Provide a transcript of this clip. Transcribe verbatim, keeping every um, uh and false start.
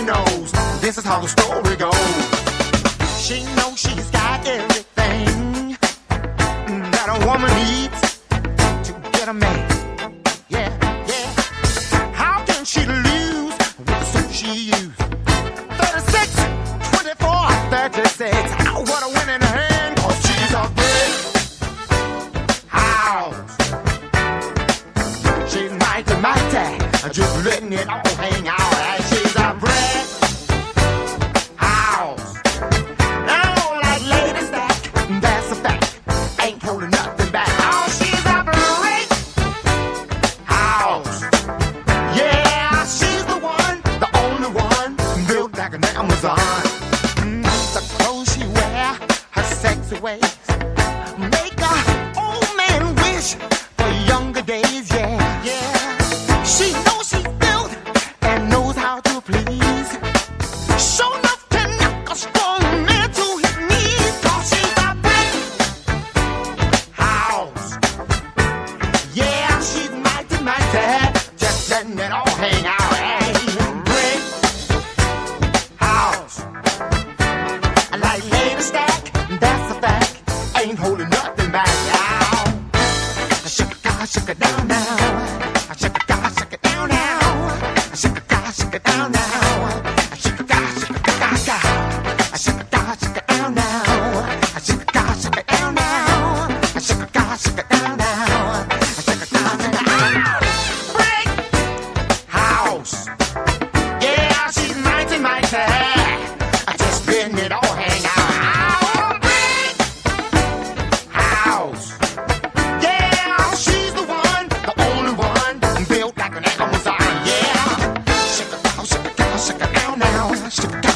everybody knows this is how the story goes. She knows she's got everything that a woman needs to get a man. Yeah, yeah. How can she lose with the suit she used? thirty-six, twenty-four, thirty-six. What a winning hand, 'cause she's a brick house. She's mighty, mighty, just letting it all hang out. And she's a brick house. Now, like Lady Stack, that's a fact. Ain't holding nothing back. Oh, she's a brick house. Yeah, she's the one, the only one, built like an Amazon. Mm, the clothes she wear, her sexy ways, make a old man wish for younger days. Yeah, yeah. She knows she's built and knows how to please. Sure enough can knock a strong man to his knees. 'Cause she's a brick house. Yeah, she's mighty, mighty, just letting it all hang out. Hey, brick house. Like Lady Stack, that's a fact. Ain't holding nothing back now. Shake it, God, shake it down now. Shake it, God, shake it down now. Shake it, God, shake it down now. Shake it, God, shake it, God, God. Shake it, God, shake it down now. Shake it, God, shake it down now. Shake it, God, shake it down now. Shake it, God, shake it down now. Brick house. Yeah, she's mighty, mighty. Just letting it all hang out. Brick house. Yeah, she's the one, the only one, built like an Amazon. Yeah, shake it down, shake it down, shake it down now. Shake it down.